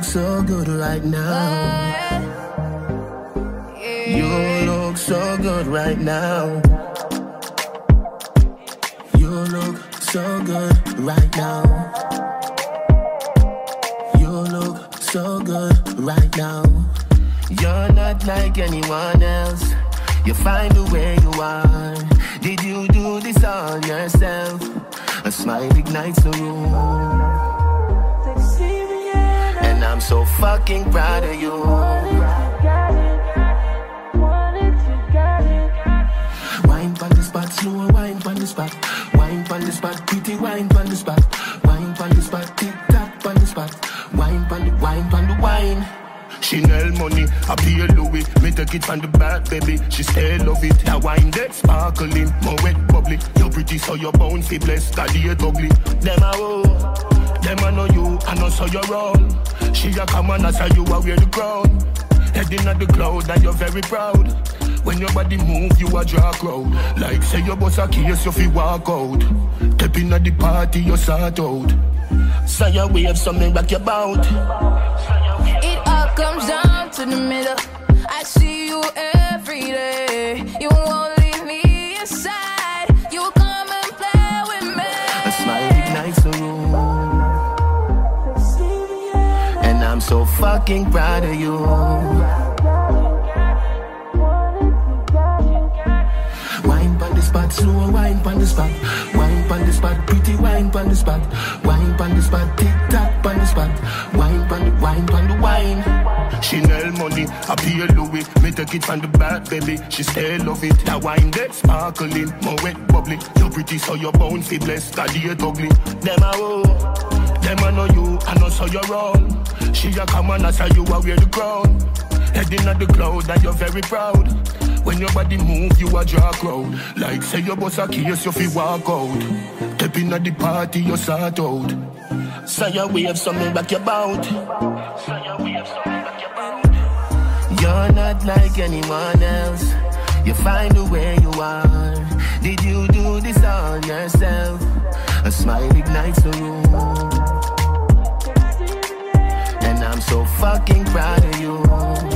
look so good right now. You look so good right now. You look so good right now. You look so good right now. You're not like anyone else. You find the way you are. Did you do this on yourself? A smile ignites the room. And I'm so fucking proud of you. Wine pon the spot, slow wine pon the spot. Wine pon the spot, pretty wine pon the spot. Wine pon the spot, tick tock pon the spot. Wine pon the wine pon the wine. Chanel money, I pay Louis. Me take it from the back, baby. She stay love it. That wine that sparkling, more wet bubbly. You're pretty, so you're bound to bless. God, you're ugly. Them I owe, them I know you, I know so you're all. She a come on, I saw you are wear the crown. Heading at the cloud, and you're very proud. When your body move, you a draw crowd. Like say your boss a case, you fi walk out. Stepping at the party, you sort out. So you wave something back your bout. It all comes down to the middle. I see you every day. You won't leave me aside. You come and play with me. A smile ignites the room. And I'm so fucking proud of you. Wine pon the spot, slow wine pon the spot. Wine pon the spot, pretty wine pon the spot. Wine pon the spot, tick tock pon the spot. Wine pon the wine. Chanel money, I pay Louis. Me take it from the back, baby. She stay love it. That wine that sparkling, more wet bubbly. You're pretty, so you're bound to bless. God, you're ugly. Them I owe, them I know you, I know so you're all. She a come on, I saw you a wear the crown. Heading at the cloud, and you're very proud. When your body move, you a draw crowd. Like say your boss a case, you fi walk out. Stepping at the party, you sort out. So you wave something back your bout. You're not like anyone else. You find the way you are. Did you do this on yourself? A smile ignites the room. And I'm so fucking proud of you.